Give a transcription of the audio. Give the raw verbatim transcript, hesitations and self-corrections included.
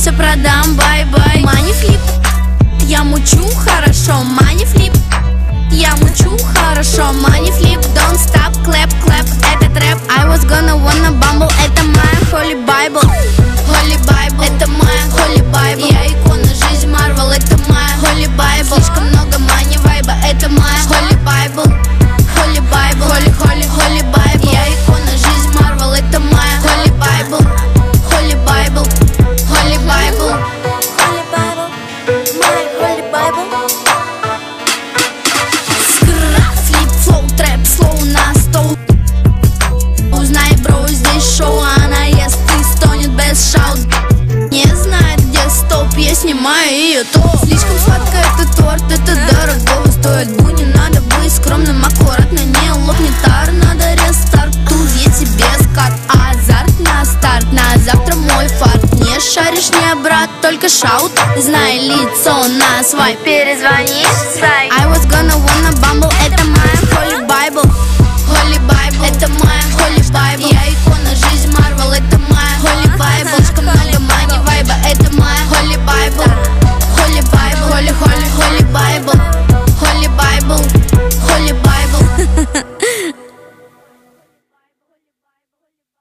все продам, бай-бай. Money flip, я мучу хорошо, money flip. Я мучу хорошо, money flip. Don't stop, clap, clap, это трэп. I was gonna wanna bumble, это моя holy bible. Holy bible, это моя holy bible. Я икона, жизнь Marvel, это моя holy bible. Слишком много money вайба, это моя holy bible. Holy bible, holy, holy, holy bible. Я икона, жизнь Marvel, это моя holy bible. Holy bible, holy bible. Holy bible, my holy bible. Узнай, бро, здесь шоу, она ест и стонет без шаут. Не знает, где стоп, я снимаю ее топ. Слишком сладко это торт, это дорого стоит. Буни, надо быть скромным, аккуратно, не лопнет тар. Надо рестарт, тут я тебе скат. Азарт на старт, на завтра мой фарт. Не шаришь, не брат, только шаут. Знай лицо на свай, перезвони.